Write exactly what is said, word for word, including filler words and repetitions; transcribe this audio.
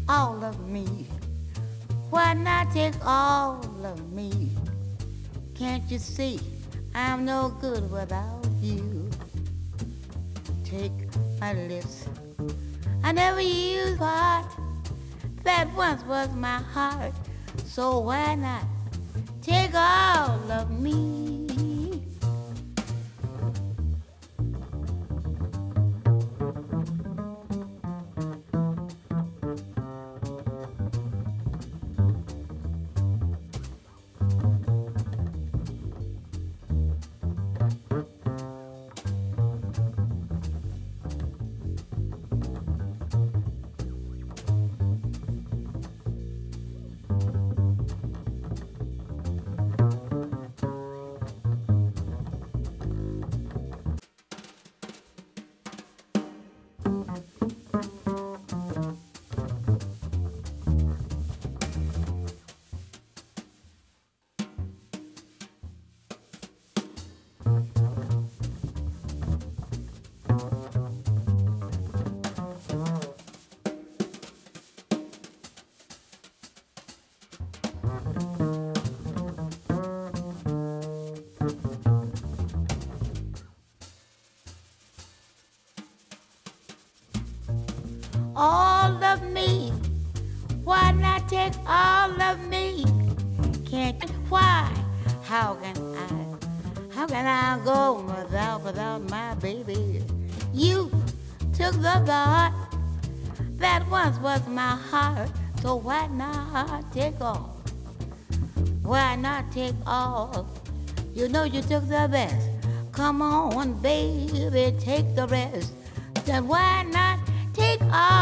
all of me. Why not take all of me? Can't you see I'm no good without you? Take my lips. I never used part that once was my heart. So why not take all of me? All of me, why not take all of me? Can't, why? How can I, how can I go without, without my baby? You took the thought that once was my heart, so why not take all? Why not take all? You know you took the best. Come on, baby, take the rest. Then why not take all?